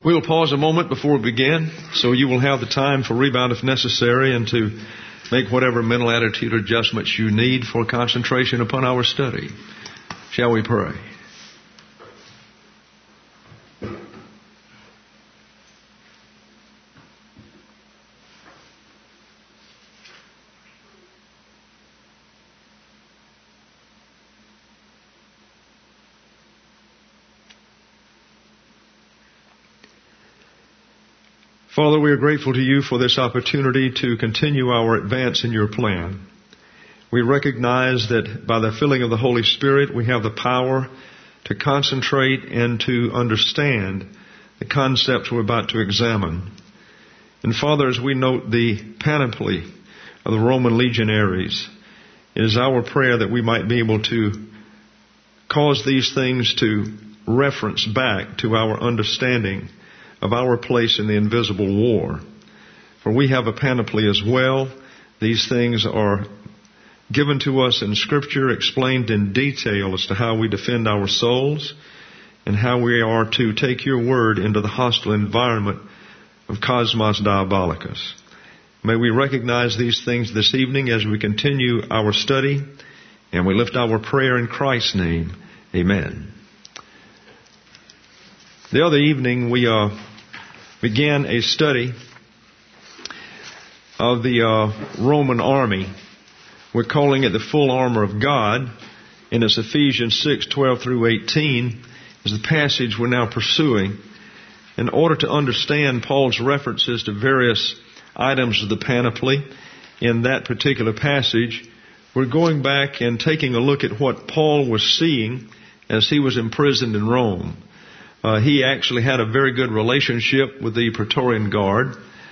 We'll pause a moment before we begin, so you will have the time for rebound if necessary and to make whatever mental attitude adjustments you need for concentration upon our study. Shall we pray? Father, we are grateful to you for this opportunity to continue our advance in your plan. We recognize that by the filling of the Holy Spirit, we have the power to concentrate and to understand the concepts we're about to examine. And Father, as we note the panoply of the Roman legionaries, it is our prayer that we might be able to cause these things to reference back to our understanding of our place in the invisible war. For we have a panoply as well. These things are given to us in Scripture, explained in detail as to how we defend our souls and how we are to take your word into the hostile environment of Cosmos Diabolicus. May we recognize these things this evening as we continue our study, and we lift our prayer in Christ's name. Amen. The other evening we began a study of the Roman army. We're calling it the full armor of God, and it's Ephesians 6:12 through 18 is the passage we're now pursuing. In order to understand Paul's references to various items of the panoply in that particular passage, we're going back and taking a look at what Paul was seeing as he was imprisoned in Rome. He actually had a very good relationship with the Praetorian Guard.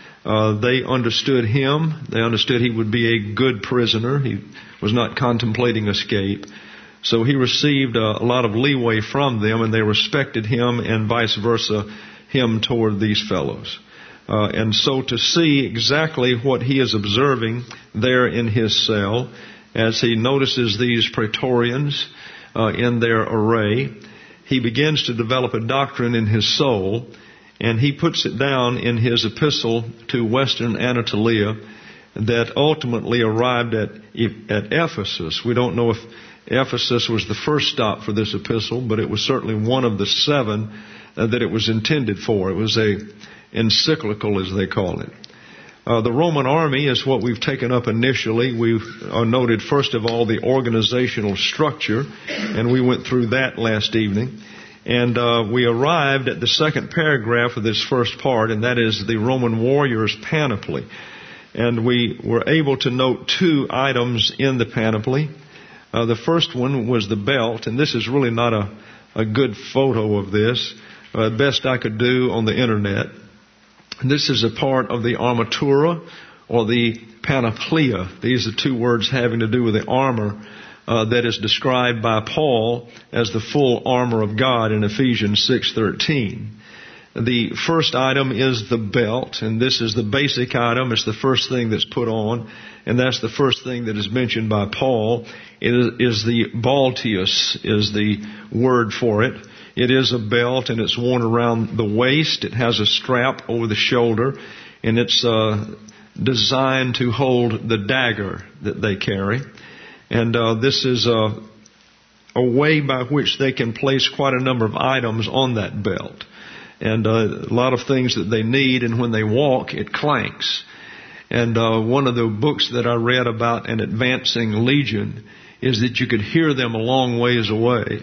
They understood him. They understood he would be a good prisoner. He was not contemplating escape. So he received a lot of leeway from them, and they respected him, and vice versa, him toward these fellows. And so to see exactly what he is observing there in his cell, as he notices these Praetorians in their array, he begins to develop a doctrine in his soul, and he puts it down in his epistle to Western Anatolia that ultimately arrived at Ephesus. We don't know if Ephesus was the first stop for this epistle, but it was certainly one of the 7 that it was intended for. It was a encyclical, as they call it. The Roman army is what we've taken up initially. We've noted, first of all, the organizational structure, and we went through that last evening. And we arrived at the second paragraph of this first part, and that is the Roman warrior's panoply. And we were able to note 2 items in the panoply. The first one was the belt, and this is really not a good photo of this, best I could do on the internet. This is a part of the armatura or the panoplia. These are 2 words having to do with the armor that is described by Paul as the full armor of God in Ephesians 6:13. The first item is the belt, and this is the basic item. It's the first thing that's put on, and that's the first thing that is mentioned by Paul. It is the balteus is the word for it. It is a belt, and it's worn around the waist. It has a strap over the shoulder, and it's designed to hold the dagger that they carry. And this is a way by which they can place quite a number of items on that belt. And a lot of things that they need, and when they walk, it clanks. And one of the books that I read about an advancing legion is that you could hear them a long ways away.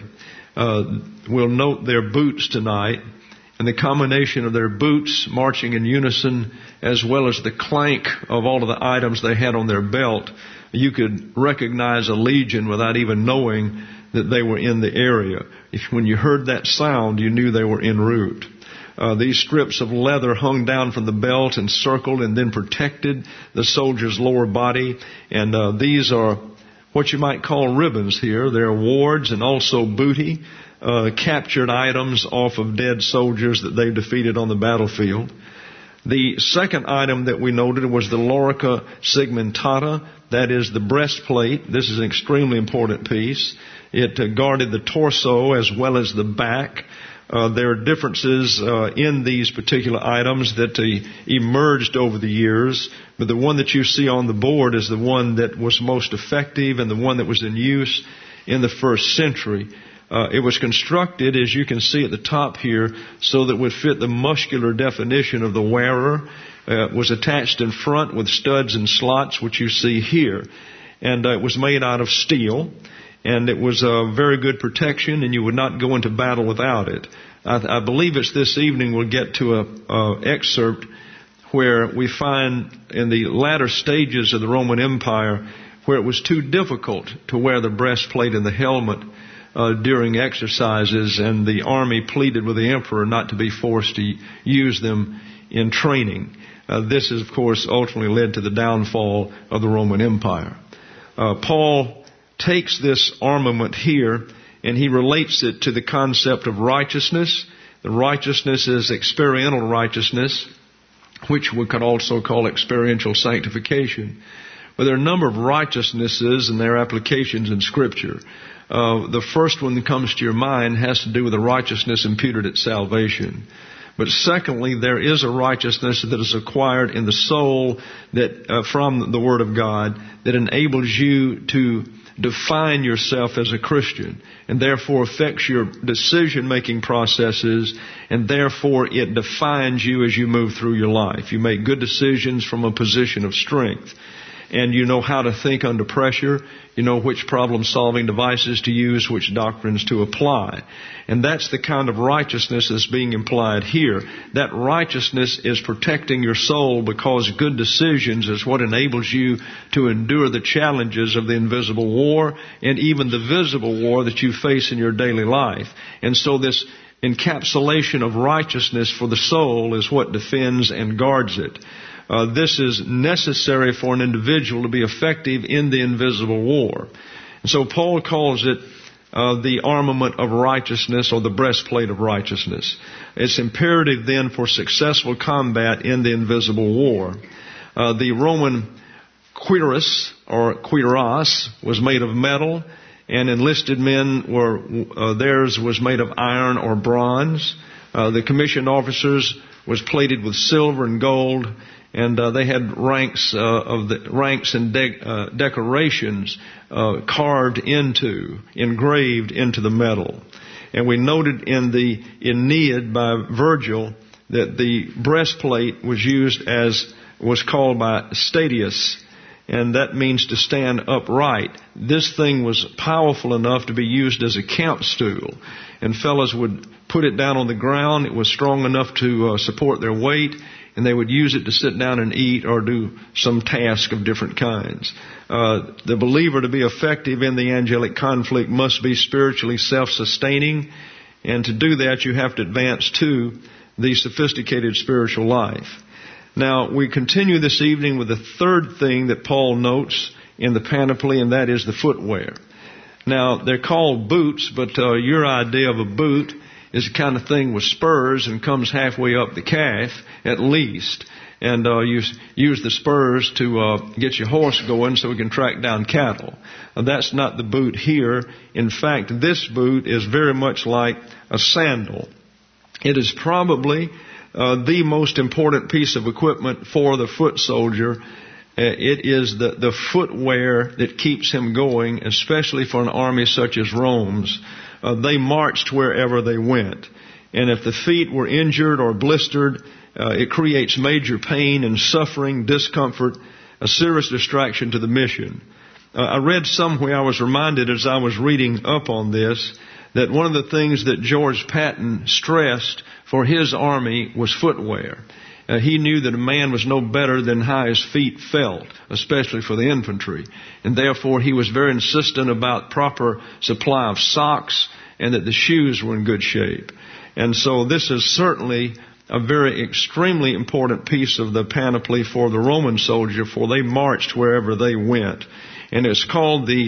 We'll note their boots tonight, and the combination of their boots marching in unison as well as the clank of all of the items they had on their belt. You could recognize a legion without even knowing that they were in the area. When you heard that sound, you knew they were en route. These strips of leather hung down from the belt and circled and then protected the soldier's lower body. And these are what you might call ribbons here. They're wards and also booty, captured items off of dead soldiers that they defeated on the battlefield. The second item that we noted was the lorica segmentata. That is the breastplate. This is an extremely important piece. It guarded the torso as well as the back. There are differences in these particular items that emerged over the years, but the one that you see on the board is the one that was most effective and the one that was in use in the first century. It was constructed, as you can see at the top here, so that it would fit the muscular definition of the wearer. It was attached in front with studs and slots, which you see here. And it was made out of steel. And it was a very good protection, and you would not go into battle without it. I believe it's this evening we'll get to a excerpt where we find in the latter stages of the Roman Empire where it was too difficult to wear the breastplate and the helmet during exercises, and the army pleaded with the emperor not to be forced to use them in training. This, of course, ultimately led to the downfall of the Roman Empire. Paul takes this armament here and he relates it to the concept of righteousness. The righteousness is experiential righteousness, which we could also call experiential sanctification. But there are a number of righteousnesses and their applications in Scripture. The first one that comes to your mind has to do with the righteousness imputed at salvation. But secondly, there is a righteousness that is acquired in the soul that from the Word of God that enables you to define yourself as a Christian, and therefore affects your decision-making processes, and therefore it defines you as you move through your life. You make good decisions from a position of strength, and you know how to think under pressure. You know which problem-solving devices to use, which doctrines to apply. And that's the kind of righteousness that's being implied here. That righteousness is protecting your soul because good decisions is what enables you to endure the challenges of the invisible war and even the visible war that you face in your daily life. And so this encapsulation of righteousness for the soul is what defends and guards it. This is necessary for an individual to be effective in the invisible war. And so Paul calls it the armament of righteousness, or the breastplate of righteousness. It's imperative then for successful combat in the invisible war. The Roman cuirass, or cuirass, was made of metal, and enlisted men theirs was made of iron or bronze. The commissioned officers was plated with silver and gold, and they had ranks and decorations engraved into the metal. And we noted in the Aeneid by Virgil that the breastplate was called by Statius, and that means to stand upright. This thing was powerful enough to be used as a camp stool, and fellows would put it down on the ground. It was strong enough to support their weight, and they would use it to sit down and eat or do some task of different kinds. The believer, to be effective in the angelic conflict, must be spiritually self-sustaining, and to do that you have to advance to the sophisticated spiritual life. Now, we continue this evening with the third thing that Paul notes in the panoply, and that is the footwear. Now, they're called boots, but your idea of a boot is the kind of thing with spurs and comes halfway up the calf, at least. And you use the spurs to get your horse going so we can track down cattle. That's not the boot here. In fact, this boot is very much like a sandal. It is probably the most important piece of equipment for the foot soldier. It is the footwear that keeps him going, especially for an army such as Rome's. They marched wherever they went. And if the feet were injured or blistered, it creates major pain and suffering, discomfort, a serious distraction to the mission. I read somewhere, I was reminded as I was reading up on this, that one of the things that George Patton stressed for his army was footwear. He knew that a man was no better than how his feet felt, especially for the infantry. And therefore he was very insistent about proper supply of socks and that the shoes were in good shape. And so this is certainly a very extremely important piece of the panoply for the Roman soldier, for they marched wherever they went. And it's called the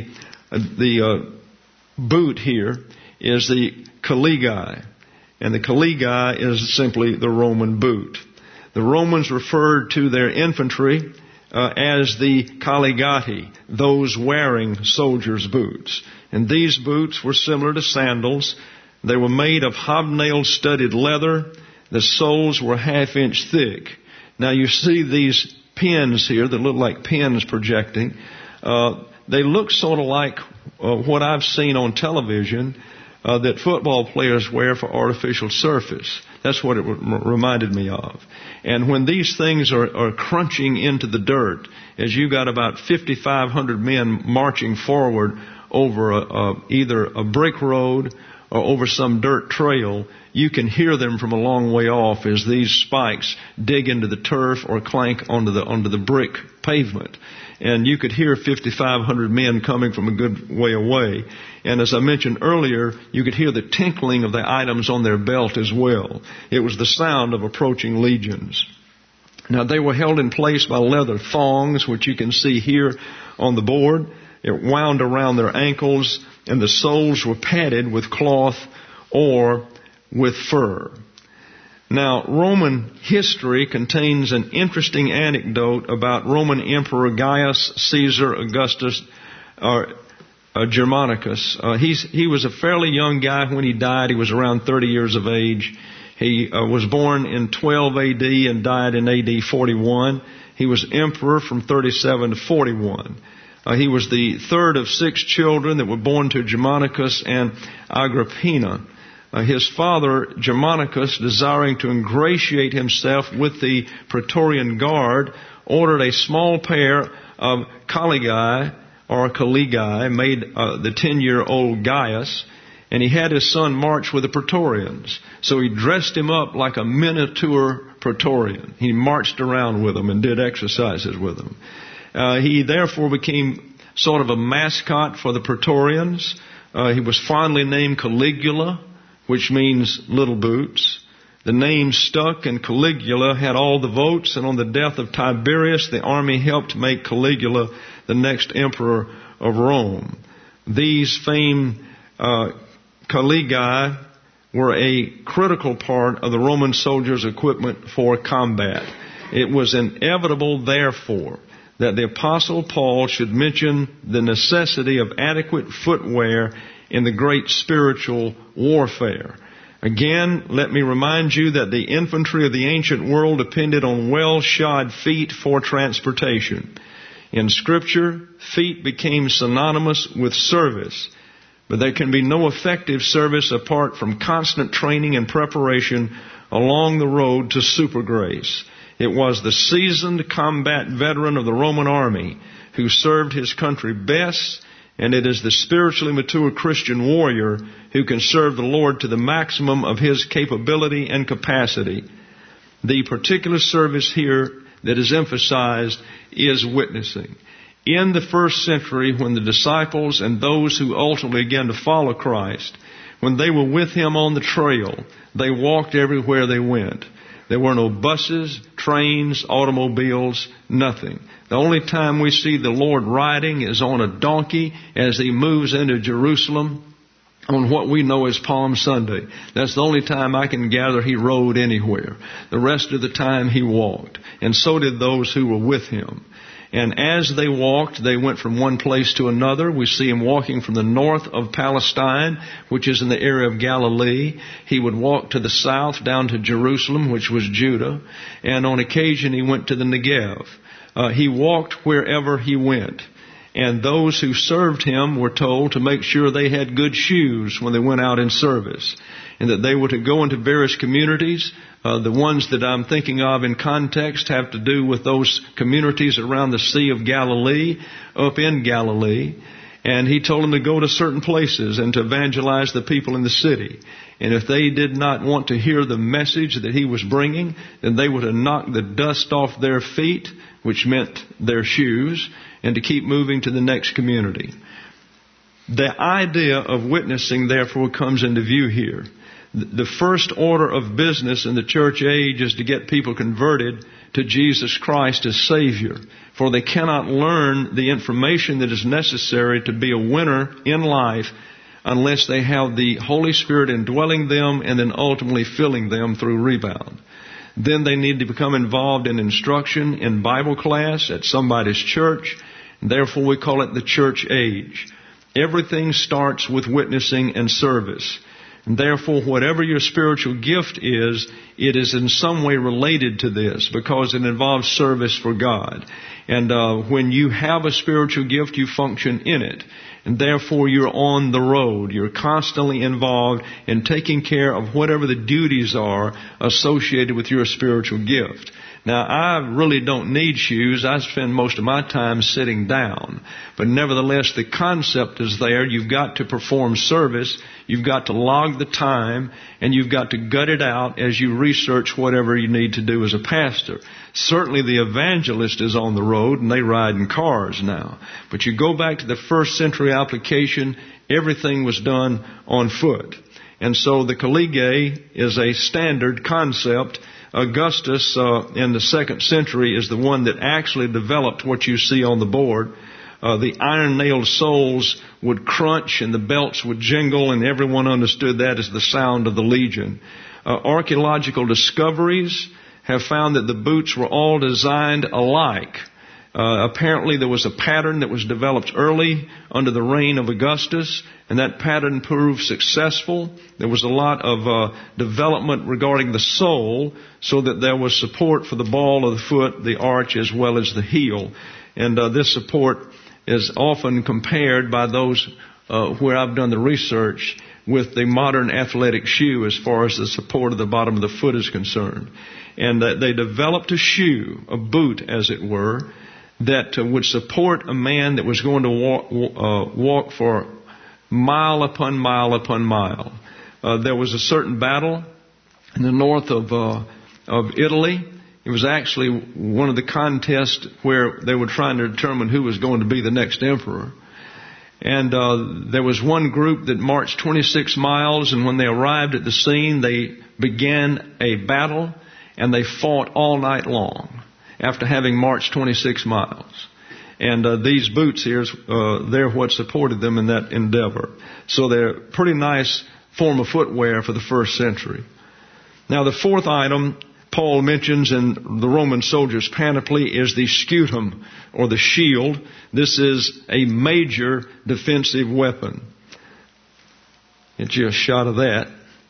boot here is the caligae. And the caligae is simply the Roman boot. The Romans referred to their infantry as the caligati, those wearing soldiers' boots. And these boots were similar to sandals. They were made of hobnail-studded leather. The soles were half-inch thick. Now you see these pins here that look like pins projecting. They look sort of like what I've seen on television that football players wear for artificial surface. That's what it reminded me of. And when these things are crunching into the dirt, as you got about 5,500 men marching forward over either a brick road or over some dirt trail, you can hear them from a long way off as these spikes dig into the turf or clank onto the brick pavement. And you could hear 5,500 men coming from a good way away. And as I mentioned earlier, you could hear the tinkling of the items on their belt as well. It was the sound of approaching legions. Now they were held in place by leather thongs, which you can see here on the board. It wound around their ankles, and the soles were padded with cloth or with fur. Now, Roman history contains an interesting anecdote about Roman Emperor Gaius Caesar Augustus Germanicus. He was a fairly young guy when he died. He was around 30 years of age. He was born in 12 AD and died in AD 41. He was emperor from 37 to 41. He was the third of 6 children that were born to Germanicus and Agrippina. His father, Germanicus, desiring to ingratiate himself with the Praetorian Guard, ordered a small pair of collegae, made the 10-year-old Gaius, and he had his son march with the Praetorians. So he dressed him up like a miniature Praetorian. He marched around with them and did exercises with them. He therefore became sort of a mascot for the Praetorians. He was fondly named Caligula, which means little boots. The name stuck, and Caligula had all the votes, and on the death of Tiberius, the army helped make Caligula the next emperor of Rome. These famed collegae were a critical part of the Roman soldiers' equipment for combat. It was inevitable, therefore, that the Apostle Paul should mention the necessity of adequate footwear in the great spiritual warfare. Again, let me remind you that the infantry of the ancient world depended on well-shod feet for transportation. In Scripture, feet became synonymous with service, but there can be no effective service apart from constant training and preparation along the road to super grace. It was the seasoned combat veteran of the Roman army who served his country best, and it is the spiritually mature Christian warrior who can serve the Lord to the maximum of his capability and capacity. The particular service here that is emphasized is witnessing. In the first century, when the disciples and those who ultimately began to follow Christ, when they were with Him on the trail, they walked everywhere they went. There were no buses, trains, automobiles, nothing. The only time we see the Lord riding is on a donkey as He moves into Jerusalem on what we know as Palm Sunday. That's the only time I can gather He rode anywhere. The rest of the time He walked. And so did those who were with Him. And as they walked, they went from one place to another. We see Him walking from the north of Palestine, which is in the area of Galilee. He would walk to the south down to Jerusalem, which was Judah. And on occasion He went to the Negev. He walked wherever He went. And those who served Him were told to make sure they had good shoes when they went out in service, and that they were to go into various communities. The ones that I'm thinking of in context have to do with those communities around the Sea of Galilee, up in Galilee. And He told them to go to certain places and to evangelize the people in the city. And if they did not want to hear the message that He was bringing, then they were to knock the dust off their feet, which meant their shoes, and to keep moving to the next community. The idea of witnessing, therefore, comes into view here. The first order of business in the church age is to get people converted to Jesus Christ as Savior, for they cannot learn the information that is necessary to be a winner in life unless they have the Holy Spirit indwelling them and then ultimately filling them through rebound. Then they need to become involved in instruction in Bible class at somebody's church. Therefore, we call it the church age. Everything starts with witnessing and service. And therefore, whatever your spiritual gift is, it is in some way related to this because it involves service for God. And when you have a spiritual gift, you function in it. And therefore, you're on the road. You're constantly involved in taking care of whatever the duties are associated with your spiritual gift. Now, I really don't need shoes. I spend most of my time sitting down. But nevertheless, the concept is there. You've got to perform service. You've got to log the time. And you've got to gut it out as you research whatever you need to do as a pastor. Certainly the evangelist is on the road and they ride in cars now. But you go back to the first century application, everything was done on foot. And so the collegiae is a standard concept. Augustus in the 2nd century is the one that actually developed what you see on the board. The iron-nailed soles would crunch and the belts would jingle, and everyone understood that as the sound of the legion. Archaeological discoveries have found that the boots were all designed alike. Apparently there was a pattern that was developed early under the reign of Augustus, and that pattern proved successful. There was a lot of development regarding the sole so that there was support for the ball of the foot, the arch, as well as the heel. And this support is often compared by those where I've done the research with the modern athletic shoe as far as the support of the bottom of the foot is concerned. And they developed a shoe, a boot as it were, that would support a man that was going to walk for mile upon mile upon mile. There was a certain battle in the north of Italy. It was actually one of the contests where they were trying to determine who was going to be the next emperor. And there was one group that marched 26 miles, and when they arrived at the scene, they began a battle, and they fought all night long after having marched 26 miles. And these boots here, they're what supported them in that endeavor. So they're a pretty nice form of footwear for the 1st century. Now the 4th item Paul mentions in the Roman soldier's panoply is the scutum, or the shield. This is a major defensive weapon. Get you a shot of that.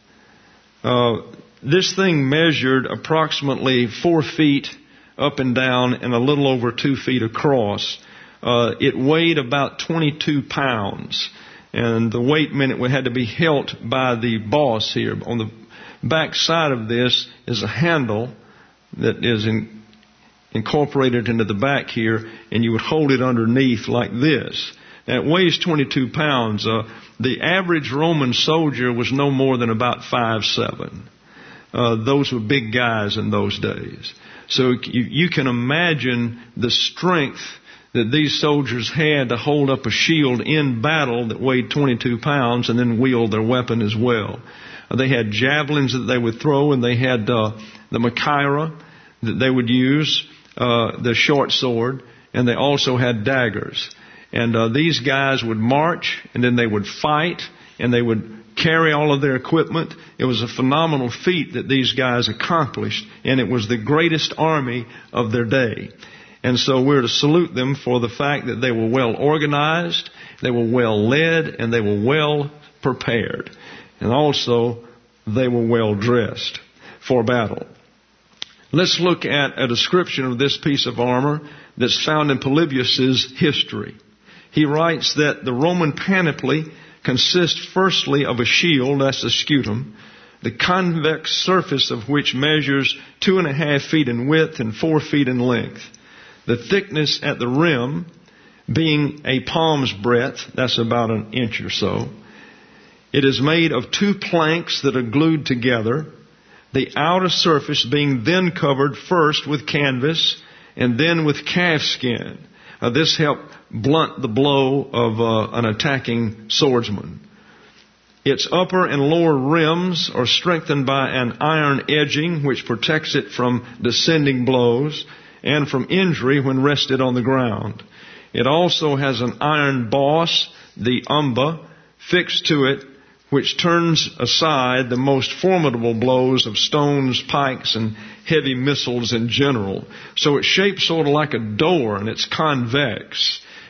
This thing measured approximately 4 feet up and down and a little over 2 feet across. It weighed about 22 pounds. And the weight meant it had to be held by the boss here. On the back side of this is a handle that is incorporated into the back here, and you would hold it underneath like this. Now, it weighs 22 pounds. The average Roman soldier was no more than about 5'7". Those were big guys in those days. So you can imagine the strength that these soldiers had to hold up a shield in battle that weighed 22 pounds and then wield their weapon as well. They had javelins that they would throw, and they had the machaira that they would use, the short sword, and they also had daggers. And these guys would march, and then they would fight, and they would carry all of their equipment. It was a phenomenal feat that these guys accomplished, and it was the greatest army of their day. And so we're to salute them for the fact that they were well organized, they were well led, and they were well prepared. And also, they were well dressed for battle. Let's look at a description of this piece of armor that's found in Polybius's history. He writes that the Roman panoply consists firstly of a shield, that's the scutum, the convex surface of which measures 2.5 feet in width and 4 feet in length. The thickness at the rim being a palm's breadth, that's about an inch or so. It is made of 2 planks that are glued together, the outer surface being then covered first with canvas and then with calf skin. This helped blunt the blow of an attacking swordsman. Its upper and lower rims are strengthened by an iron edging which protects it from descending blows and from injury when rested on the ground. It also has an iron boss, the umba, fixed to it, which turns aside the most formidable blows of stones, pikes, and heavy missiles in general. So it's shaped sort of like a door, and it's convex.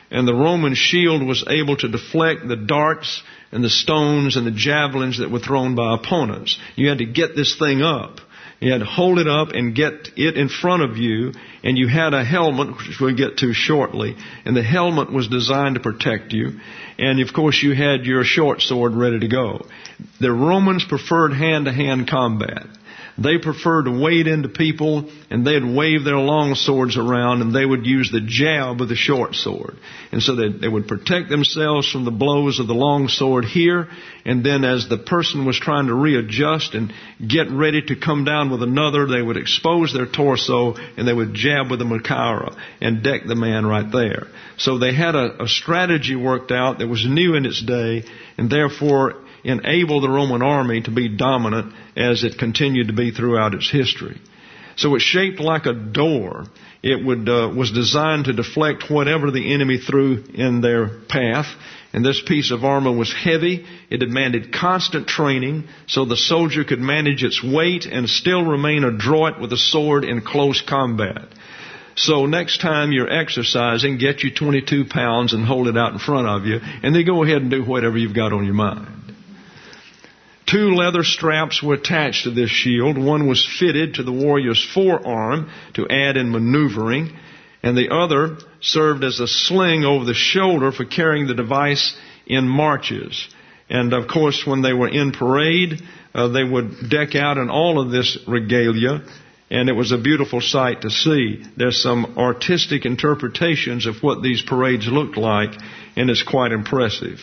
And the Roman shield was able to deflect the darts and the stones and the javelins that were thrown by opponents. You had to get this thing up. You had to hold it up and get it in front of you, and you had a helmet, which we'll get to shortly, and the helmet was designed to protect you. And of course you had your short sword ready to go. The Romans preferred hand-to-hand combat. They preferred to wade into people, and they'd wave their long swords around, and they would use the jab of the short sword. And so they would protect themselves from the blows of the long sword here, and then as the person was trying to readjust and get ready to come down with another, they would expose their torso, and they would jab with the machaira and deck the man right there. So they had a strategy worked out that was new in its day, and therefore enable the Roman army to be dominant as it continued to be throughout its history. So it's shaped like a door. It was designed to deflect whatever the enemy threw in their path. And this piece of armor was heavy. It demanded constant training so the soldier could manage its weight and still remain adroit with a sword in close combat. So next time you're exercising, get you 22 pounds and hold it out in front of you, and then go ahead and do whatever you've got on your mind. 2 leather straps were attached to this shield. One was fitted to the warrior's forearm to add in maneuvering, and the other served as a sling over the shoulder for carrying the device in marches. And of course, when they were in parade, they would deck out in all of this regalia, and it was a beautiful sight to see. There's some artistic interpretations of what these parades looked like, and it's quite impressive.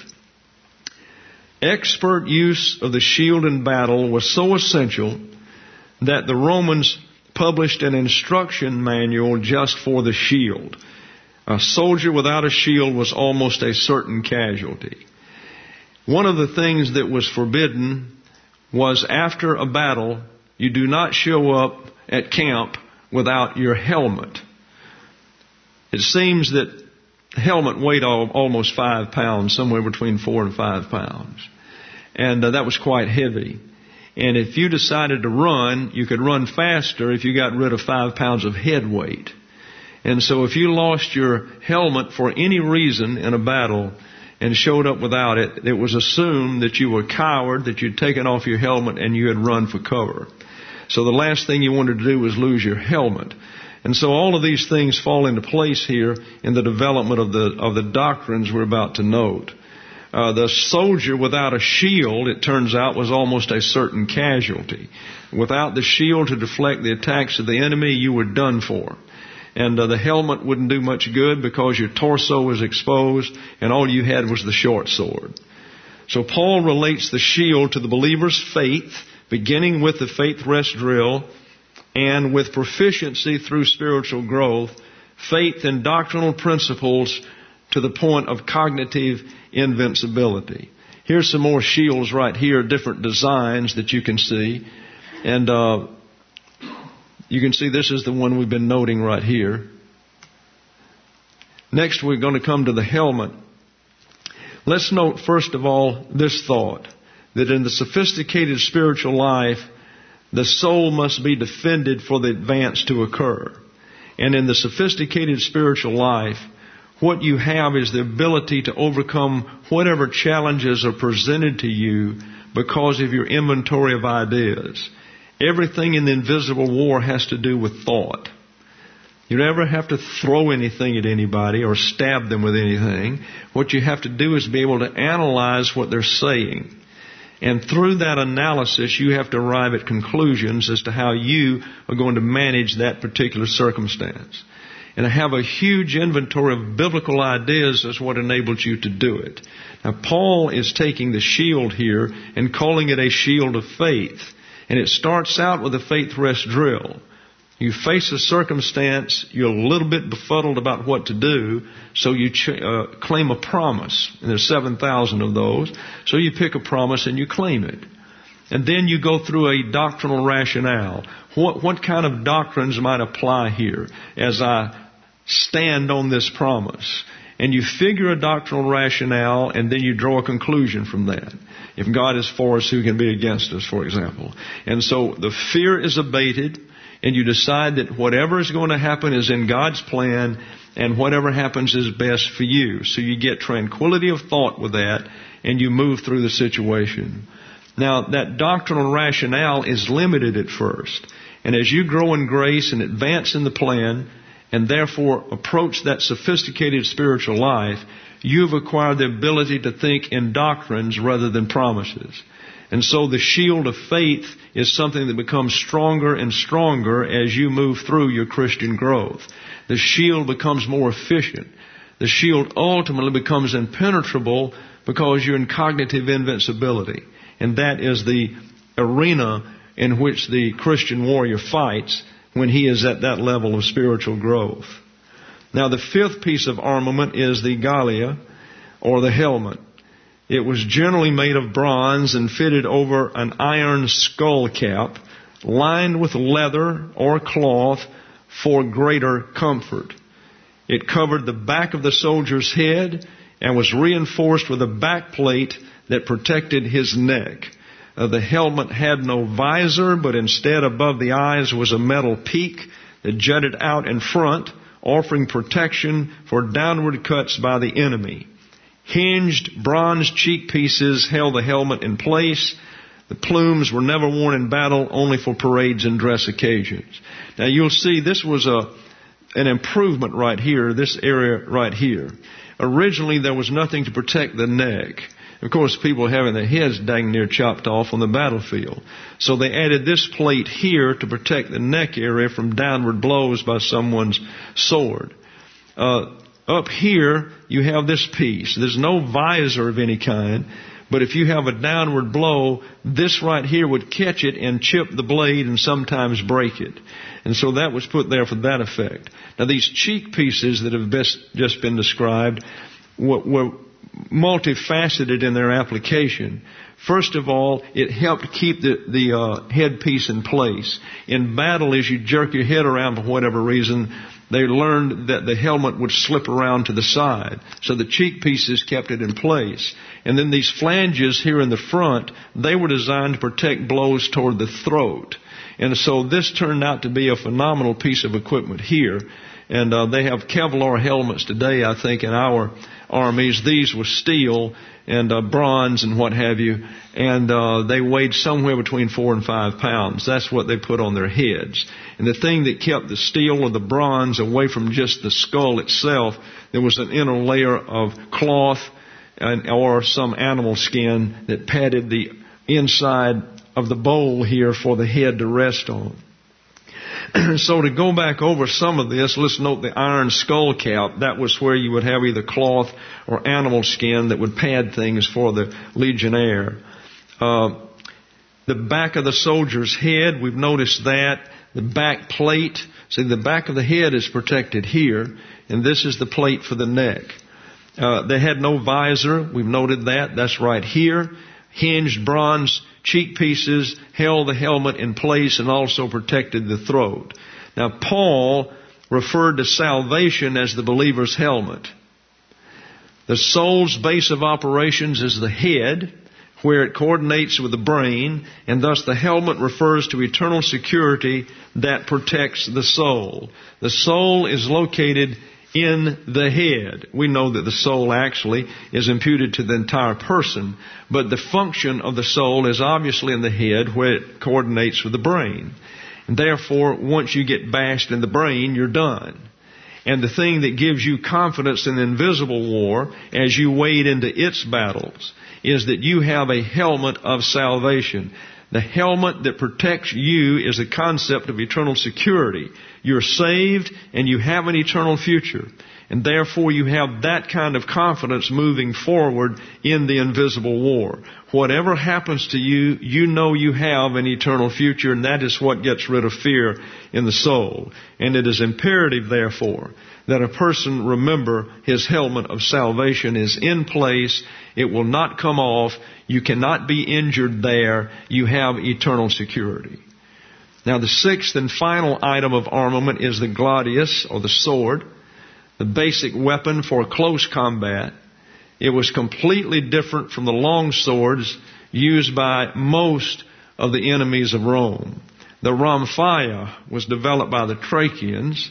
Expert use of the shield in battle was so essential that the Romans published an instruction manual just for the shield. A soldier without a shield was almost a certain casualty. One of the things that was forbidden was after a battle, you do not show up at camp without your helmet. It seems that the helmet weighed almost 5 pounds, somewhere between 4 and 5 pounds. And that was quite heavy. And if you decided to run, you could run faster if you got rid of 5 pounds of head weight. And so if you lost your helmet for any reason in a battle and showed up without it, it was assumed that you were a coward, that you'd taken off your helmet and you had run for cover. So the last thing you wanted to do was lose your helmet. And so all of these things fall into place here in the development of the doctrines we're about to note. The soldier without a shield, it turns out, was almost a certain casualty. Without the shield to deflect the attacks of the enemy, you were done for. And the helmet wouldn't do much good because your torso was exposed and all you had was the short sword. So Paul relates the shield to the believer's faith, beginning with the faith rest drill, and with proficiency through spiritual growth, faith in doctrinal principles to the point of cognitive invincibility. Here's some more shields right here, different designs that you can see. And you can see this is the one we've been noting right here. Next, we're going to come to the helmet. Let's note, first of all, this thought, that in the sophisticated spiritual life, the soul must be defended for the advance to occur. And in the sophisticated spiritual life, what you have is the ability to overcome whatever challenges are presented to you because of your inventory of ideas. Everything in the invisible war has to do with thought. You never have to throw anything at anybody or stab them with anything. What you have to do is be able to analyze what they're saying. And through that analysis, you have to arrive at conclusions as to how you are going to manage that particular circumstance. And have a huge inventory of biblical ideas is what enables you to do it. Now, Paul is taking the shield here and calling it a shield of faith. And it starts out with a faith rest drill. You face a circumstance, you're a little bit befuddled about what to do, so you claim a promise. And there's 7,000 of those. So you pick a promise and you claim it. And then you go through a doctrinal rationale. What kind of doctrines might apply here as I stand on this promise? And you figure a doctrinal rationale, and then you draw a conclusion from that. If God is for us, who can be against us, for example? And so the fear is abated, and you decide that whatever is going to happen is in God's plan, and whatever happens is best for you. So you get tranquility of thought with that, and you move through the situation. Now, that doctrinal rationale is limited at first. And as you grow in grace and advance in the plan, and therefore approach that sophisticated spiritual life, you've acquired the ability to think in doctrines rather than promises. And so the shield of faith is something that becomes stronger and stronger as you move through your Christian growth. The shield becomes more efficient. The shield ultimately becomes impenetrable because you're in cognitive invincibility. And that is the arena in which the Christian warrior fights when he is at that level of spiritual growth. Now, the fifth piece of armament is the galea, or the helmet. It was generally made of bronze and fitted over an iron skull cap, lined with leather or cloth for greater comfort. It covered the back of the soldier's head and was reinforced with a backplate that protected his neck. The helmet had no visor, but instead above the eyes was a metal peak that jutted out in front, offering protection for downward cuts by the enemy. Hinged bronze cheek pieces held the helmet in place. The plumes were never worn in battle, only for parades and dress occasions. Now you'll see this was an improvement right here, this area right here. Originally there was nothing to protect the neck. Of course, people having their heads dang near chopped off on the battlefield. So they added this plate here to protect the neck area from downward blows by someone's sword. Up here, you have this piece. There's no visor of any kind, but if you have a downward blow, this right here would catch it and chip the blade and sometimes break it. And so that was put there for that effect. Now, these cheek pieces that have just been described were multifaceted in their application. First of all, it helped keep the headpiece in place. In battle, as you jerk your head around for whatever reason, they learned that the helmet would slip around to the side. So the cheek pieces kept it in place. And then these flanges here in the front, they were designed to protect blows toward the throat. And so this turned out to be a phenomenal piece of equipment here. And they have Kevlar helmets today, I think, in our armies. These were steel and bronze and what have you. And they weighed somewhere between 4 and 5 pounds. That's what they put on their heads. And the thing that kept the steel or the bronze away from just the skull itself, there was an inner layer of cloth or some animal skin that padded the inside of the bowl here for the head to rest on. So to go back over some of this, let's note the iron skull cap. That was where you would have either cloth or animal skin that would pad things for the legionnaire. The back of the soldier's head, we've noticed that. The back plate, see the back of the head is protected here, and this is the plate for the neck. They had no visor, we've noted that. That's right here. Hinged bronze cheek pieces held the helmet in place and also protected the throat. Now, Paul referred to salvation as the believer's helmet. The soul's base of operations is the head, where it coordinates with the brain, and thus the helmet refers to eternal security that protects the soul. The soul is located in the head. We know that the soul actually is imputed to the entire person, but the function of the soul is obviously in the head where it coordinates with the brain. And therefore, once you get bashed in the brain, you're done. And the thing that gives you confidence in the invisible war as you wade into its battles is that you have a helmet of salvation. The helmet that protects you is the concept of eternal security. You're saved and you have an eternal future. And therefore you have that kind of confidence moving forward in the invisible war. Whatever happens to you, you know you have an eternal future, and that is what gets rid of fear in the soul. And it is imperative, therefore, that a person remember his helmet of salvation is in place. It will not come off. You cannot be injured there. You have eternal security. Now, the sixth and final item of armament is the gladius, or the sword, the basic weapon for close combat. It was completely different from the long swords used by most of the enemies of Rome. The rhomphaia was developed by the Thracians.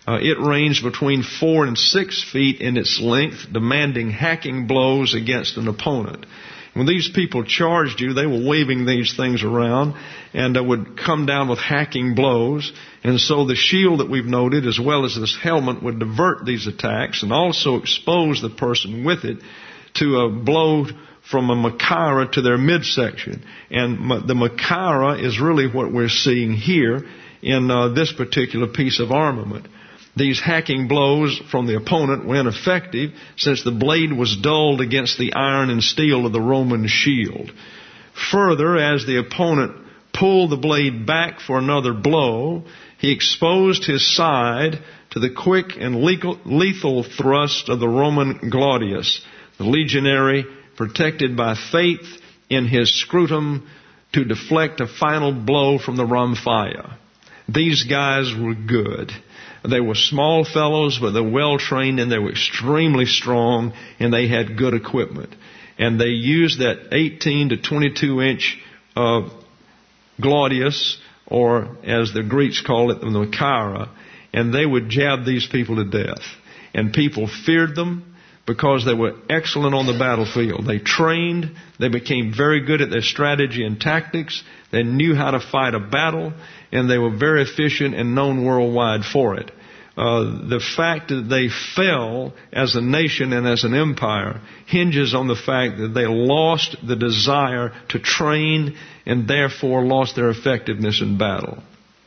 It ranged between 4 and 6 feet in its length, demanding hacking blows against an opponent. When these people charged you, they were waving these things around and would come down with hacking blows. And so the shield that we've noted, as well as this helmet, would divert these attacks and also expose the person with it to a blow from a machaira to their midsection. And the machaira is really what we're seeing here in this particular piece of armament. These hacking blows from the opponent were ineffective since the blade was dulled against the iron and steel of the Roman shield. Further, as the opponent pulled the blade back for another blow, he exposed his side to the quick and lethal thrust of the Roman gladius, the legionary protected by faith in his scrotum to deflect a final blow from the rhomphaia. These guys were good. They were small fellows, but they were well trained and they were extremely strong and they had good equipment. And they used that 18 to 22 inch gladius, or as the Greeks call it, the machaira, and they would jab these people to death. And people feared them because they were excellent on the battlefield. They trained, they became very good at their strategy and tactics, they knew how to fight a battle, and they were very efficient and known worldwide for it. The fact that they fell as a nation and as an empire hinges on the fact that they lost the desire to train and therefore lost their effectiveness in battle.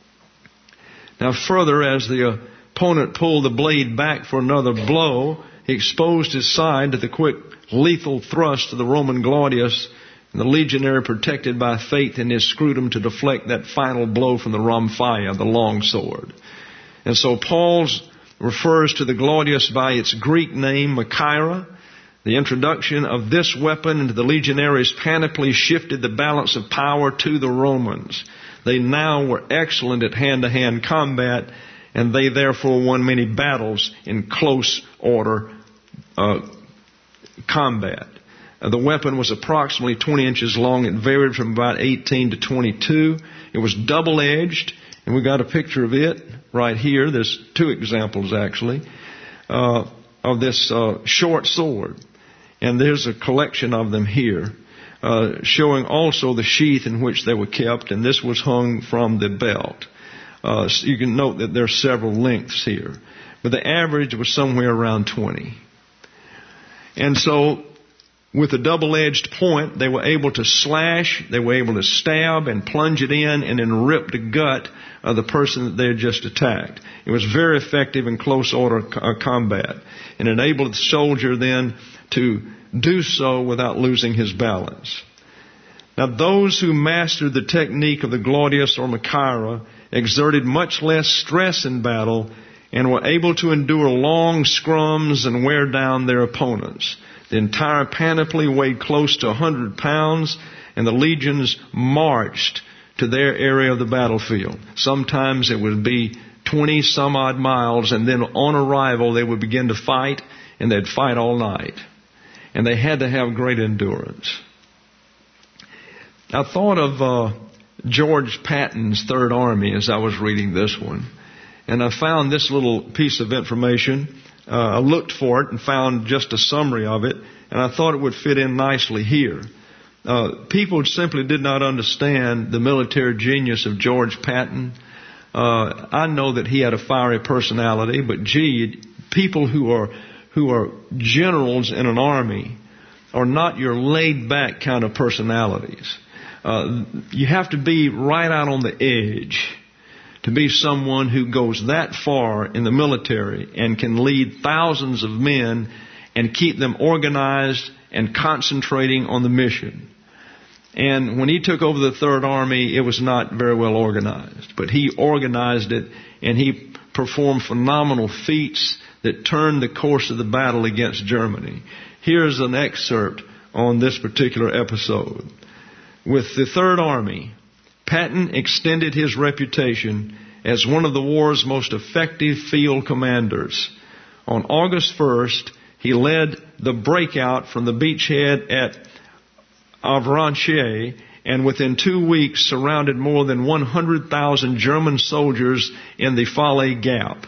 Now further, as the opponent pulled the blade back for another blow, he exposed his side to the quick, lethal thrust of the Roman gladius, and the legionary protected by faith in his scrotum to deflect that final blow from the rhomphaia, the long sword. And so Paul refers to the gladius by its Greek name, machaira. The introduction of this weapon into the legionaries' panoply shifted the balance of power to the Romans. They now were excellent at hand-to-hand combat, and they therefore won many battles in close order combat. The weapon was approximately 20 inches long. It varied from about 18 to 22. It was double-edged, and we got a picture of it right here. There's 2 examples, actually, of this short sword. And there's a collection of them here, showing also the sheath in which they were kept, and this was hung from the belt. So you can note that there are several lengths here. But the average was somewhere around 20. And so, with a double-edged point, they were able to slash, they were able to stab and plunge it in and then rip the gut of the person that they had just attacked. It was very effective in close order combat and enabled the soldier then to do so without losing his balance. Now, those who mastered the technique of the gladius or machaira exerted much less stress in battle and were able to endure long scrums and wear down their opponents. The entire panoply weighed close to 100 pounds, and the legions marched to their area of the battlefield. Sometimes it would be 20 some odd miles, and then on arrival they would begin to fight, and they'd fight all night. And they had to have great endurance. I thought of George Patton's Third Army as I was reading this one. And I found this little piece of information. I looked for it and found just a summary of it, and I thought it would fit in nicely here. People simply did not understand the military genius of George Patton. I know that he had a fiery personality, but people who are generals in an army are not your laid-back kind of personalities. You have to be right out on the edge to be someone who goes that far in the military and can lead thousands of men and keep them organized and concentrating on the mission. And when he took over the Third Army, it was not very well organized. But he organized it, and he performed phenomenal feats that turned the course of the battle against Germany. Here's an excerpt on this particular episode. With the Third Army, Patton extended his reputation as one of the war's most effective field commanders. On August 1st, he led the breakout from the beachhead at Avranches, and within 2 weeks surrounded more than 100,000 German soldiers in the Falaise Gap.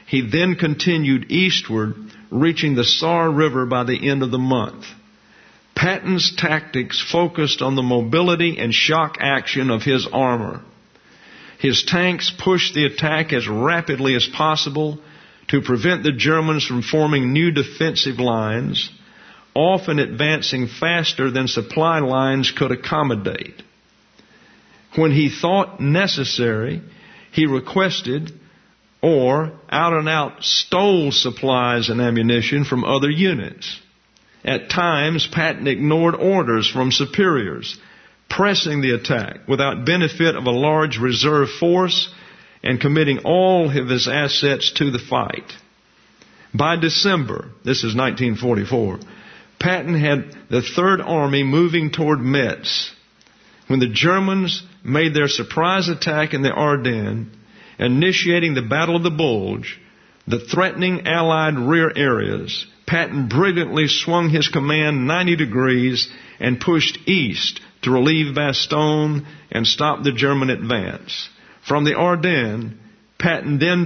He then continued eastward, reaching the Sar River by the end of the month. Patton's tactics focused on the mobility and shock action of his armor. His tanks pushed the attack as rapidly as possible to prevent the Germans from forming new defensive lines, often advancing faster than supply lines could accommodate. When he thought necessary, he requested or out and out stole supplies and ammunition from other units. At times, Patton ignored orders from superiors, pressing the attack without benefit of a large reserve force and committing all of his assets to the fight. By December, this is 1944, Patton had the Third Army moving toward Metz. When the Germans made their surprise attack in the Ardennes, initiating the Battle of the Bulge, the threatening Allied rear areas, Patton brilliantly swung his command 90 degrees and pushed east to relieve Bastogne and stop the German advance. From the Ardennes, Patton then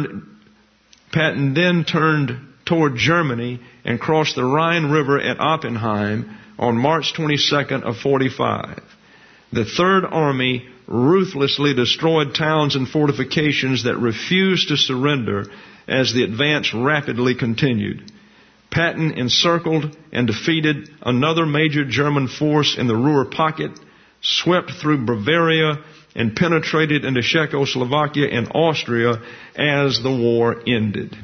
turned toward Germany and crossed the Rhine River at Oppenheim on March 22nd of 45. The Third Army ruthlessly destroyed towns and fortifications that refused to surrender as the advance rapidly continued. Patton encircled and defeated another major German force in the Ruhr Pocket, swept through Bavaria, and penetrated into Czechoslovakia and Austria as the war ended.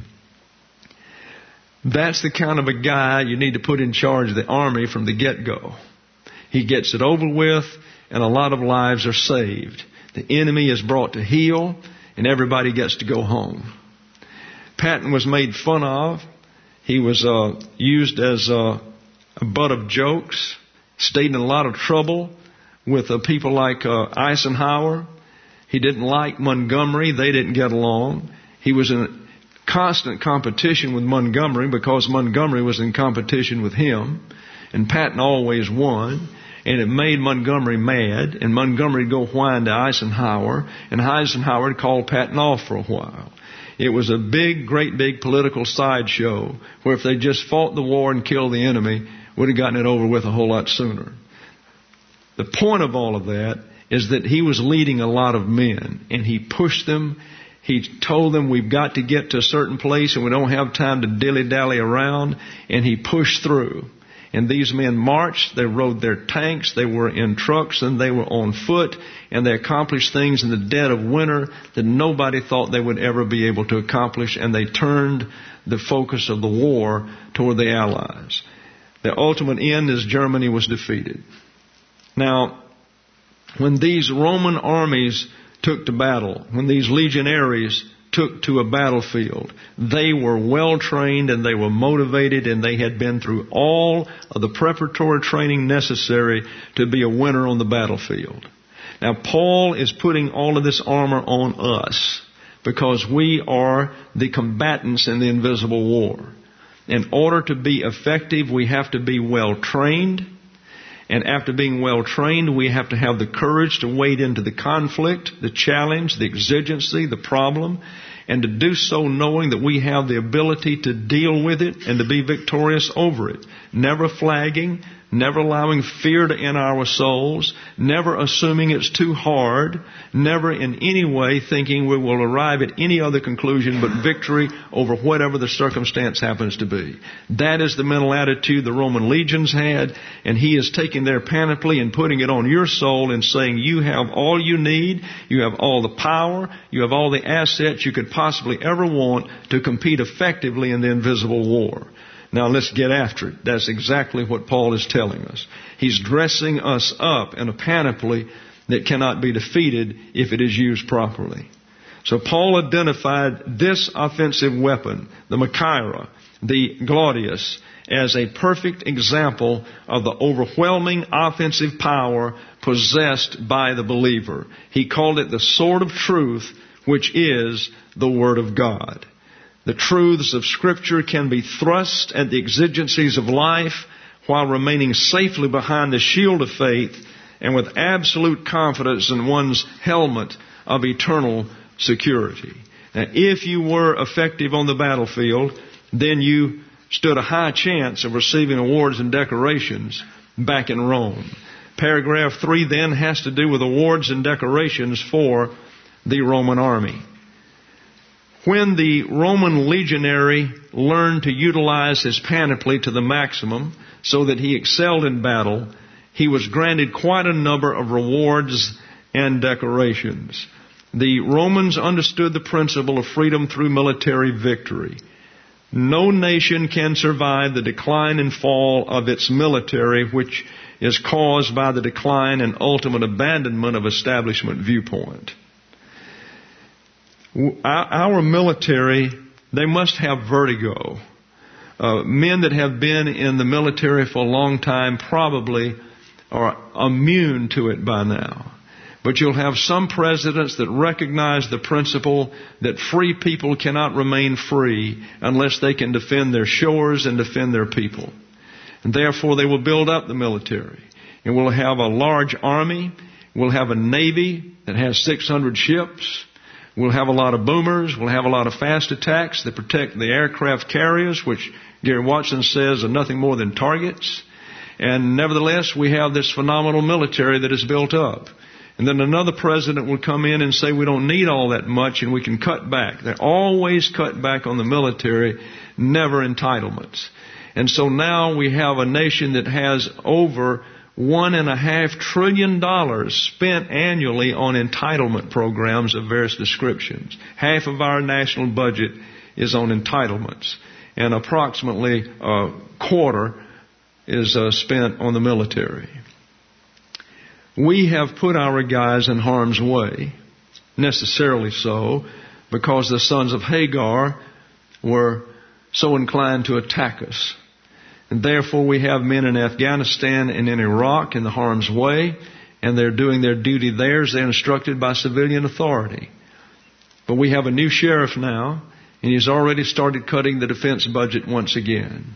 That's the kind of a guy you need to put in charge of the army from the get-go. He gets it over with, and a lot of lives are saved. The enemy is brought to heel, and everybody gets to go home. Patton was made fun of. He was used as a butt of jokes, stayed in a lot of trouble with people like Eisenhower. He didn't like Montgomery. They didn't get along. He was in constant competition with Montgomery because Montgomery was in competition with him, and Patton always won, and it made Montgomery mad, and Montgomery would go whine to Eisenhower, and Eisenhower would call Patton off for a while. It was a great big political sideshow where if they just fought the war and killed the enemy, would have gotten it over with a whole lot sooner. The point of all of that is that he was leading a lot of men, and he pushed them. He told them, we've got to get to a certain place and we don't have time to dilly-dally around. And he pushed through. And these men marched, they rode their tanks, they were in trucks, and they were on foot. And they accomplished things in the dead of winter that nobody thought they would ever be able to accomplish. And they turned the focus of the war toward the Allies. The ultimate end is Germany was defeated. Now, when these Roman armies took to battle, when these legionaries took to a battlefield, they were well trained and they were motivated and they had been through all of the preparatory training necessary to be a winner on the battlefield. Now, Paul is putting all of this armor on us because we are the combatants in the invisible war. In order to be effective, we have to be well trained. And after being well trained, we have to have the courage to wade into the conflict, the challenge, the exigency, the problem, and to do so knowing that we have the ability to deal with it and to be victorious over it. Never flagging, never allowing fear to enter our souls, never assuming it's too hard, never in any way thinking we will arrive at any other conclusion but victory over whatever the circumstance happens to be. That is the mental attitude the Roman legions had, and he is taking their panoply and putting it on your soul and saying you have all you need, you have all the power, you have all the assets you could possibly ever want to compete effectively in the invisible war. Now let's get after it. That's exactly what Paul is telling us. He's dressing us up in a panoply that cannot be defeated if it is used properly. So Paul identified this offensive weapon, the Machaira, the Gladius, as a perfect example of the overwhelming offensive power possessed by the believer. He called it the sword of truth, which is the Word of God. The truths of Scripture can be thrust at the exigencies of life while remaining safely behind the shield of faith and with absolute confidence in one's helmet of eternal security. Now, if you were effective on the battlefield, then you stood a high chance of receiving awards and decorations back in Rome. Paragraph 3 then has to do with awards and decorations for the Roman army. When the Roman legionary learned to utilize his panoply to the maximum so that he excelled in battle, he was granted quite a number of rewards and decorations. The Romans understood the principle of freedom through military victory. No nation can survive the decline and fall of its military, which is caused by the decline and ultimate abandonment of establishment viewpoint. Our military, they must have vertigo. Men that have been in the military for a long time probably are immune to it by now. But you'll have some presidents that recognize the principle that free people cannot remain free unless they can defend their shores and defend their people. And therefore they will build up the military. And we'll have a large army. We'll have a navy that has 600 ships. We'll have a lot of boomers. We'll have a lot of fast attacks that protect the aircraft carriers, which Gary Watson says are nothing more than targets. And nevertheless, we have this phenomenal military that is built up. And then another president will come in and say we don't need all that much and we can cut back. They always cut back on the military, never entitlements. And so now we have a nation that has over $1.5 trillion spent annually on entitlement programs of various descriptions. Half of our national budget is on entitlements, and approximately a quarter is spent on the military. We have put our guys in harm's way, necessarily so, because the sons of Hagar were so inclined to attack us. And therefore we have men in Afghanistan and in Iraq in the harm's way, and they're doing their duty there as they're instructed by civilian authority. But we have a new sheriff now, and he's already started cutting the defense budget once again.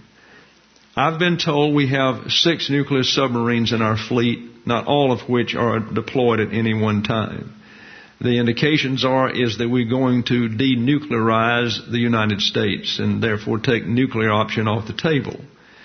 I've been told we have 6 nuclear submarines in our fleet, not all of which are deployed at any one time. The indications is that we're going to denuclearize the United States and therefore take nuclear option off the table.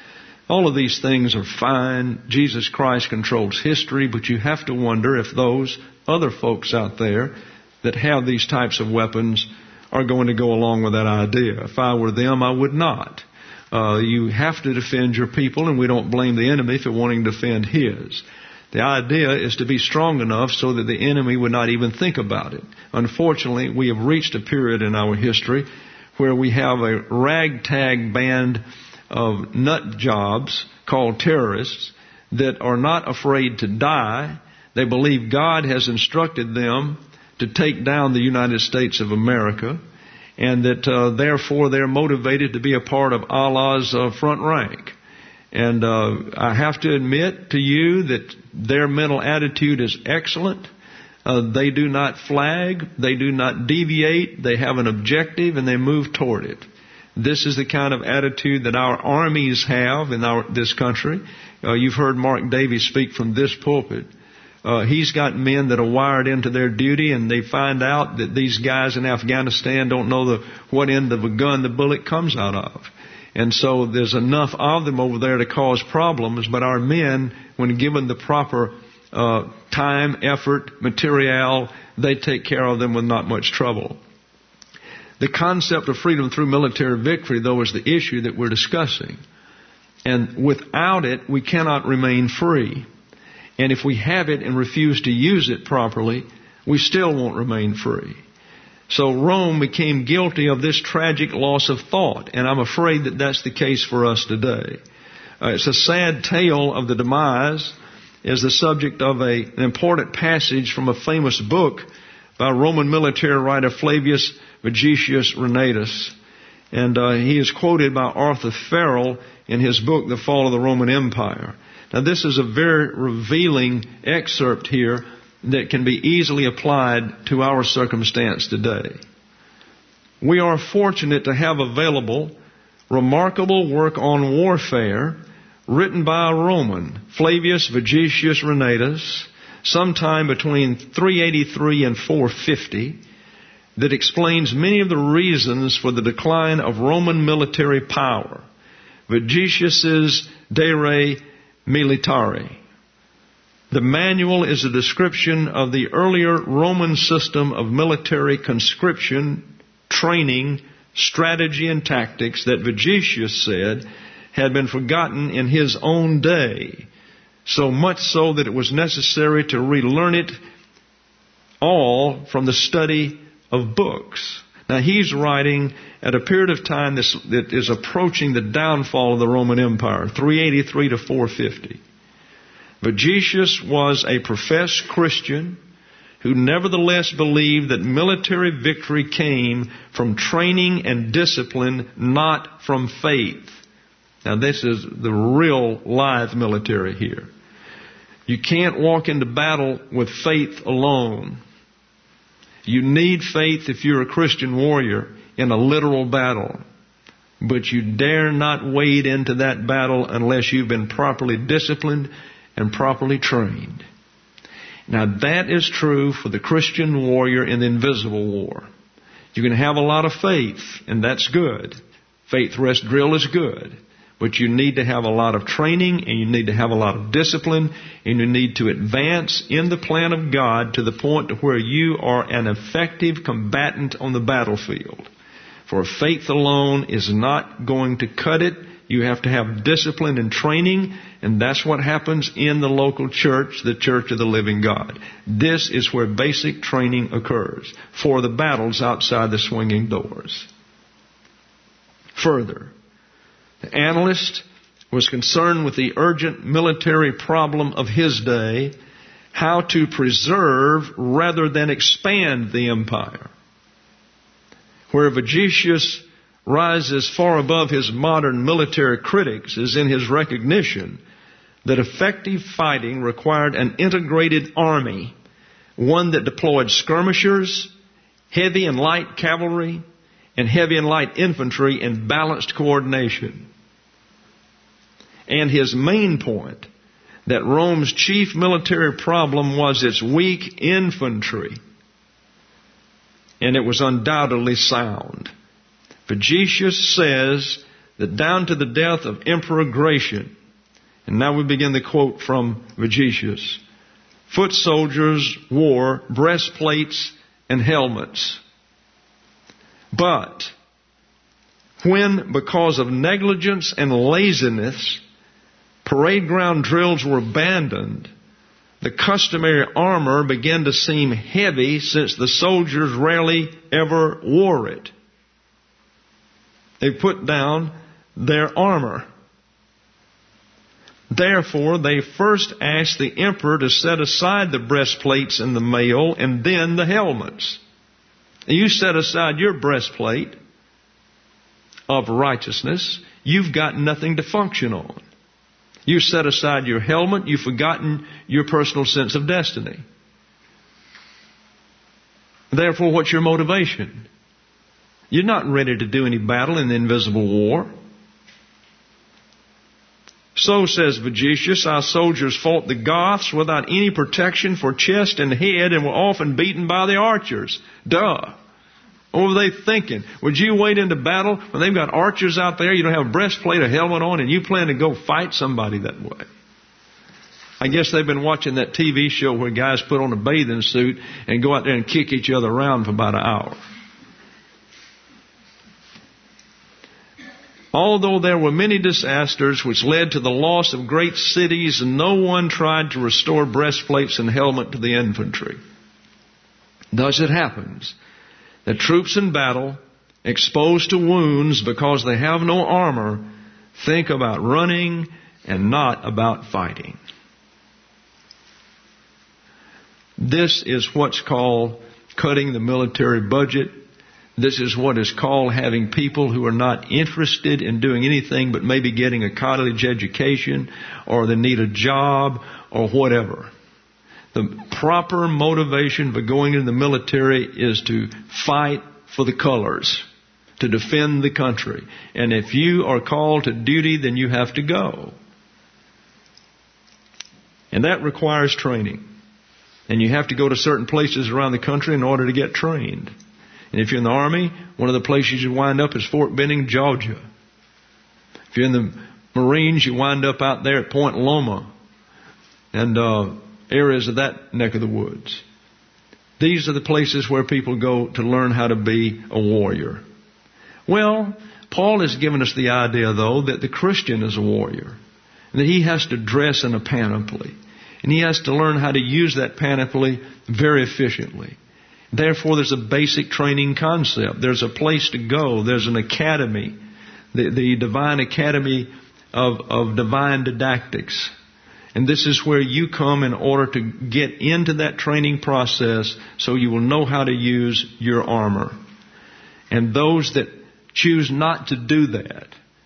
All of these things are fine. Jesus Christ controls history, but you have to wonder if those other folks out there that have these types of weapons are going to go along with that idea. If I were them, I would not. You have to defend your people, and we don't blame the enemy for wanting to defend his. The idea is to be strong enough so that the enemy would not even think about it. Unfortunately, we have reached a period in our history where we have a ragtag band of nut jobs called terrorists that are not afraid to die. They believe God has instructed them to take down the United States of America, and that therefore they're motivated to be a part of Allah's front rank. And I have to admit to you that their mental attitude is excellent. They do not flag. They do not deviate. They have an objective and they move toward it. This is the kind of attitude that our armies have in this country. You've heard Mark Davies speak from this pulpit. He's got men that are wired into their duty, and they find out that these guys in Afghanistan don't know what end of a gun the bullet comes out of. And so there's enough of them over there to cause problems, but our men, when given the proper time, effort, material, they take care of them with not much trouble. The concept of freedom through military victory, though, is the issue that we're discussing. And without it, we cannot remain free. And if we have it and refuse to use it properly, we still won't remain free. So Rome became guilty of this tragic loss of thought, and I'm afraid that that's the case for us today. It's a sad tale of the demise, is the subject of an important passage from a famous book by Roman military writer Flavius Vegetius Renatus. And he is quoted by Arthur Farrell in his book, The Fall of the Roman Empire. Now, this is a very revealing excerpt here that can be easily applied to our circumstance today. We are fortunate to have available remarkable work on warfare written by a Roman, Flavius Vegetius Renatus, sometime between 383 and 450. that explains many of the reasons for the decline of Roman military power. Vegetius's De Re Militari. The manual is a description of the earlier Roman system of military conscription, training, strategy, and tactics that Vegetius said had been forgotten in his own day, so much so that it was necessary to relearn it all from the study of books. Now he's writing at a period of time that is approaching the downfall of the Roman Empire, 383 to 450. Vegetius was a professed Christian who nevertheless believed that military victory came from training and discipline, not from faith. Now this is the real live military here. You can't walk into battle with faith alone. You need faith if you're a Christian warrior in a literal battle. But you dare not wade into that battle unless you've been properly disciplined and properly trained. Now that is true for the Christian warrior in the invisible war. You can have a lot of faith, and that's good. Faith rest drill is good. But you need to have a lot of training, and you need to have a lot of discipline, and you need to advance in the plan of God to the point to where you are an effective combatant on the battlefield. For faith alone is not going to cut it. You have to have discipline and training, and that's what happens in the local church, the Church of the Living God. This is where basic training occurs for the battles outside the swinging doors. Further, the analyst was concerned with the urgent military problem of his day, how to preserve rather than expand the empire. Where Vegetius rises far above his modern military critics is in his recognition that effective fighting required an integrated army, one that deployed skirmishers, heavy and light cavalry, and heavy and light infantry in balanced coordination. And his main point, that Rome's chief military problem was its weak infantry. And it was undoubtedly sound. Vegetius says that down to the death of Emperor Gratian, and now we begin the quote from Vegetius, foot soldiers wore breastplates and helmets. But when, because of negligence and laziness, parade ground drills were abandoned, the customary armor began to seem heavy since the soldiers rarely ever wore it. They put down their armor. Therefore, they first asked the emperor to set aside the breastplates and the mail and then the helmets. You set aside your breastplate of righteousness, you've got nothing to function on. You set aside your helmet, you've forgotten your personal sense of destiny. Therefore, what's your motivation? You're not ready to do any battle in the invisible war. So, says Vegetius, our soldiers fought the Goths without any protection for chest and head and were often beaten by the archers. Duh. What were they thinking? Would you wade into battle when they've got archers out there, you don't have a breastplate or helmet on, and you plan to go fight somebody that way? I guess they've been watching that TV show where guys put on a bathing suit and go out there and kick each other around for about an hour. Although there were many disasters which led to the loss of great cities, no one tried to restore breastplates and helmet to the infantry. Thus it happens that troops in battle, exposed to wounds because they have no armor, think about running and not about fighting. This is what's called cutting the military budget. This is what is called having people who are not interested in doing anything but maybe getting a college education, or they need a job or whatever. The proper motivation for going into the military is to fight for the colors, to defend the country. And if you are called to duty, then you have to go. And that requires training. And you have to go to certain places around the country in order to get trained. And if you're in the Army, one of the places you wind up is Fort Benning, Georgia. If you're in the Marines, you wind up out there at Point Loma and areas of that neck of the woods. These are the places where people go to learn how to be a warrior. Well, Paul has given us the idea, though, that the Christian is a warrior, and that he has to dress in a panoply, and he has to learn how to use that panoply very efficiently. Therefore, there's a basic training concept. There's a place to go. There's an academy, the Divine Academy of Divine Didactics. And this is where you come in order to get into that training process so you will know how to use your armor. And those that choose not to do that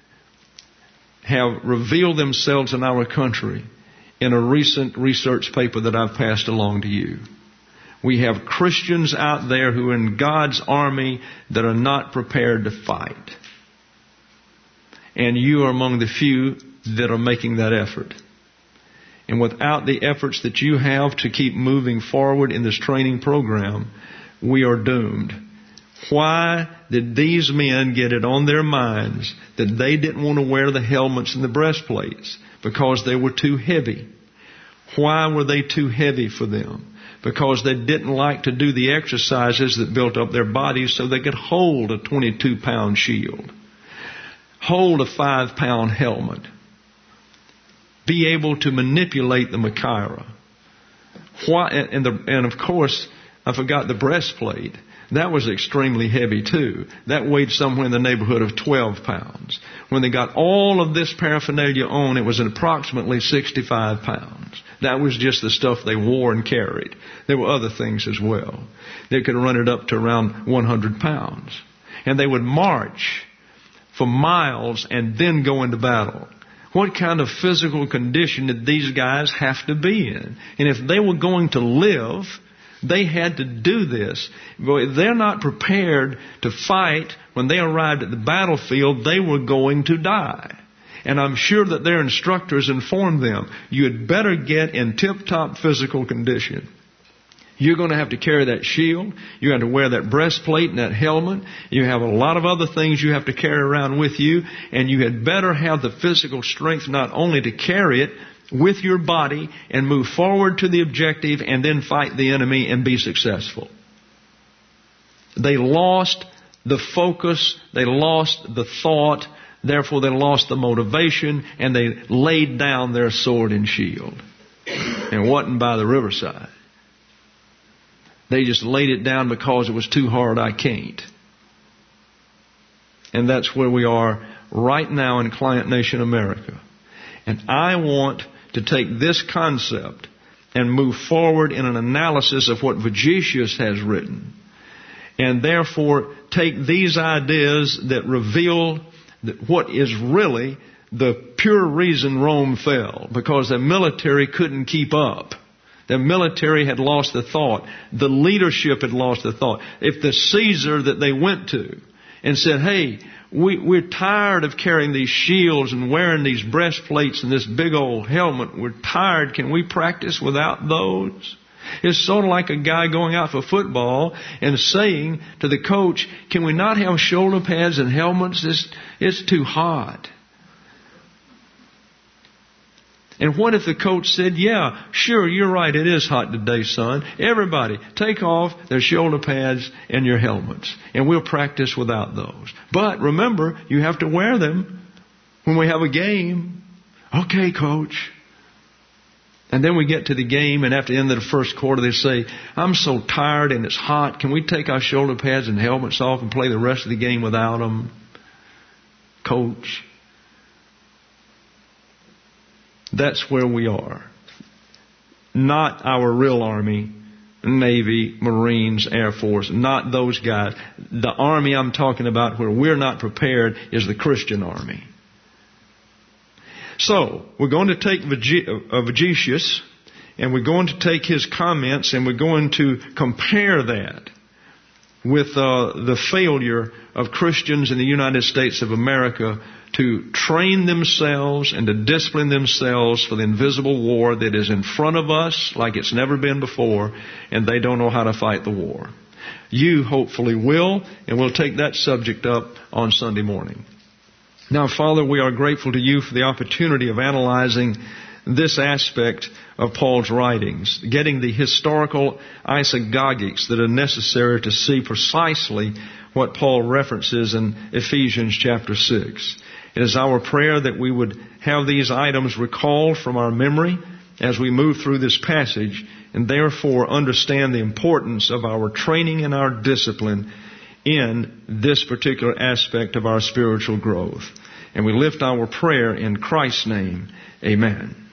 have revealed themselves in our country in a recent research paper that I've passed along to you. We have Christians out there who are in God's army that are not prepared to fight. And you are among the few that are making that effort. And without the efforts that you have to keep moving forward in this training program, we are doomed. Why did these men get it on their minds that they didn't want to wear the helmets and the breastplates? Because they were too heavy. Why were they too heavy for them? Because they didn't like to do the exercises that built up their bodies so they could hold a 22-pound shield, hold a 5-pound helmet, be able to manipulate the Machaira. Why? And of course, I forgot the breastplate. That was extremely heavy too. That weighed somewhere in the neighborhood of 12 pounds. When they got all of this paraphernalia on, it was approximately 65 pounds. That was just the stuff they wore and carried. There were other things as well. They could run it up to around 100 pounds. And they would march for miles and then go into battle. What kind of physical condition did these guys have to be in? And if they were going to live, they had to do this. If they're not prepared to fight when they arrived at the battlefield, they were going to die. And I'm sure that their instructors informed them, you had better get in tip-top physical condition. You're going to have to carry that shield. You have to wear that breastplate and that helmet. You have a lot of other things you have to carry around with you. And you had better have the physical strength not only to carry it with your body and move forward to the objective and then fight the enemy and be successful. They lost the focus. They lost the thought. Therefore, they lost the motivation and they laid down their sword and shield. And it wasn't by the riverside. They just laid it down because it was too hard, I can't. And that's where we are right now in Client Nation America. And I want to take this concept and move forward in an analysis of what Vegetius has written. And therefore take these ideas that reveal what is really the pure reason Rome fell. Because the military couldn't keep up. The military had lost the thought. The leadership had lost the thought. If the Caesar that they went to and said, hey, we're tired of carrying these shields and wearing these breastplates and this big old helmet. We're tired. Can we practice without those? It's sort of like a guy going out for football and saying to the coach, can we not have shoulder pads and helmets? It's too hot. And what if the coach said, yeah, sure, you're right, it is hot today, son. Everybody, take off their shoulder pads and your helmets. And we'll practice without those. But remember, you have to wear them when we have a game. Okay, coach. And then we get to the game, and after the end of the first quarter, they say, I'm so tired and it's hot. Can we take our shoulder pads and helmets off and play the rest of the game without them? Coach. That's where we are. Not our real Army, Navy, Marines, Air Force, not those guys. The Army I'm talking about where we're not prepared is the Christian Army. So, we're going to take Vegetius, and we're going to take his comments, and we're going to compare that with the failure of Christians in the United States of America to train themselves and to discipline themselves for the invisible war that is in front of us like it's never been before, and they don't know how to fight the war. You hopefully will, and we'll take that subject up on Sunday morning. Now, Father, we are grateful to you for the opportunity of analyzing this aspect of Paul's writings, getting the historical isagogics that are necessary to see precisely what Paul references in Ephesians chapter 6. It is our prayer that we would have these items recalled from our memory as we move through this passage, and therefore understand the importance of our training and our discipline in this particular aspect of our spiritual growth. And we lift our prayer in Christ's name. Amen.